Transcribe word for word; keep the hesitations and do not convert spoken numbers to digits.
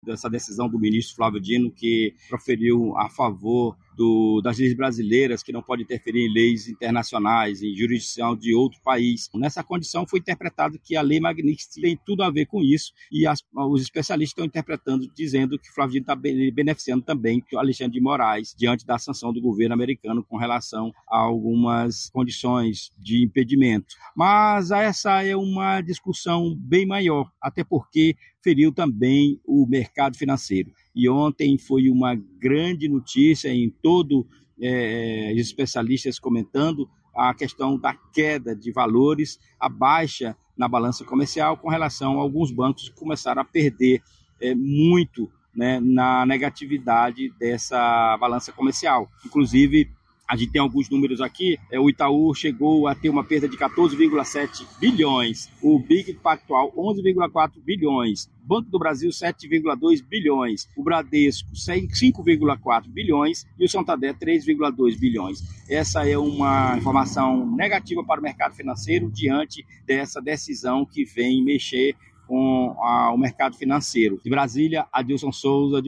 dessa decisão do ministro Flávio Dino, que proferiu a favor do, das leis brasileiras, que não pode interferir em leis internacionais, em jurisdição de outro país. Nessa condição foi interpretado que a lei Magnitsky tem tudo a ver com isso, e as, os especialistas estão interpretando, dizendo que Flávio Dino está beneficiando também o Alexandre de Moraes, diante da sanção do governo americano com relação a algumas condições de impedimento. Mas essa é uma discussão bem maior, até porque feriu também o mercado financeiro. E ontem foi uma grande notícia em todo é, os especialistas comentando a questão da queda de valores, a baixa na balança comercial com relação a alguns bancos que começaram a perder é, muito, né, na negatividade dessa balança comercial. Inclusive, a gente tem alguns números aqui, é, o Itaú chegou a ter uma perda de quatorze vírgula sete bilhões, o Big Pactual onze vírgula quatro bilhões, Banco do Brasil sete vírgula dois bilhões, o Bradesco cinco vírgula quatro bilhões e o Santander três vírgula dois bilhões. Essa é uma informação negativa para o mercado financeiro diante dessa decisão que vem mexer com a, o mercado financeiro. De Brasília, Adilson Souza.